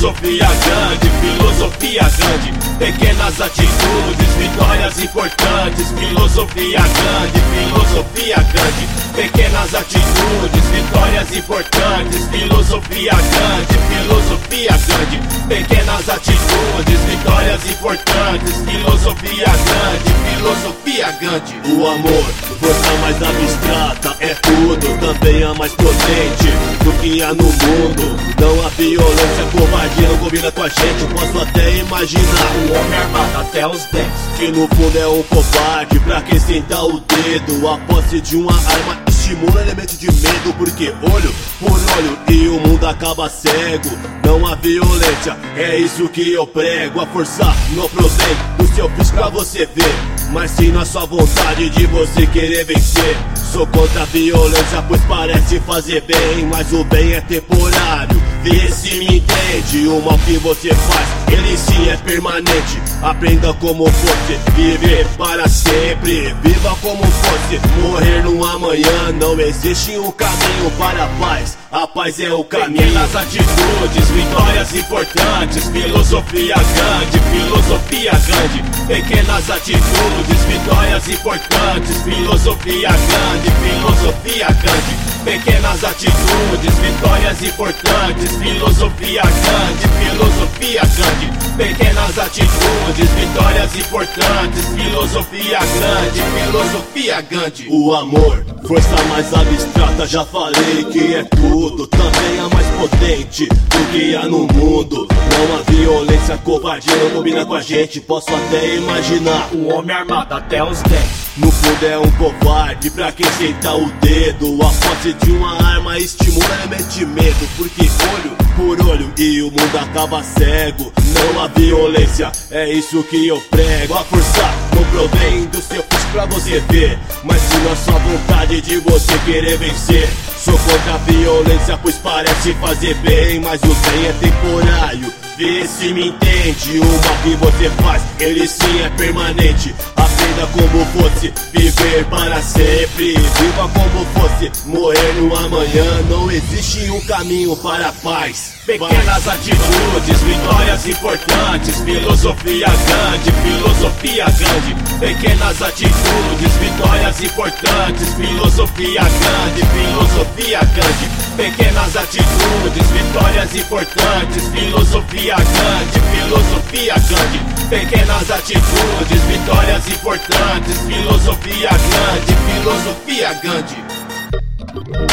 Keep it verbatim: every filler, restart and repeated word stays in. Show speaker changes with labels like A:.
A: filosofia grande, filosofia grande. Pequenas atitudes, vitórias importantes. Filosofia grande, filosofia grande. Pequenas atitudes, vitórias importantes. Filosofia grande, filosofia grande. Pequenas atitudes, vitórias importantes. Filosofia grande, filosofia grande. O amor, força mais abstrata, é tudo, também a mais potente do que há no mundo. Não há violência, covardia não combina com a gente. Posso até imaginar um homem armado até os dentes, que no fundo é um covarde pra quem senta o dedo. A posse de uma arma estimula elemento de medo, porque olho por olho e o mundo acaba cego. Não há violência, é isso que eu prego. A força não provém do seu físico pra você ver, mas sim na sua vontade de você querer vencer. Sou contra a violência, pois parece fazer bem, mas o bem é temporário. Vê se me entende, o mal que você faz, ele sim é permanente. Aprenda como fosse viver para sempre. Viva como fosse morrer no amanhã. Não existe um caminho para a paz, a paz é o caminho. Pequenas atitudes, vitórias importantes. Filosofia grande, filosofia grande. Pequenas atitudes, vitórias importantes. Filosofia grande, filosofia grande. Pequenas atitudes, vitórias importantes. Filosofia grande, filosofia grande. Pequenas atitudes, vitórias importantes. Filosofia grande, filosofia grande. O amor, força mais abstrata, já falei que é tudo, também a mais potente do que há no mundo. Não há violência, covardia não combina com a gente. Posso até imaginar
B: um homem armado até os dentes,
A: no fundo é um covarde pra quem senta o dedo. A posse de uma arma estimula elemento de medo, porque olho por olho e o mundo acaba cego. Não há violência, é isso que eu prego. A força não provém do seu físico pra você ver, mas sim na sua vontade de você querer vencer. Sou contra a violência, pois parece fazer bem, mas o bem é temporário. Vê se me entende, o mal que você faz, ele sim é permanente. Aprenda como fosse viver para sempre. Viva como fosse morrer no amanhã. Não existe um caminho para a paz.
B: Pequenas atitudes, vitórias importantes. Filosofia grande, filosofia grande. Pequenas atitudes, vitórias importantes. Filosofia grande, filosofia grande. Pequenas atitudes, vitórias importantes. Filosofia grande, filosofia grande. Pequenas atitudes, vitórias importantes. Filosofia grande, filosofia grande.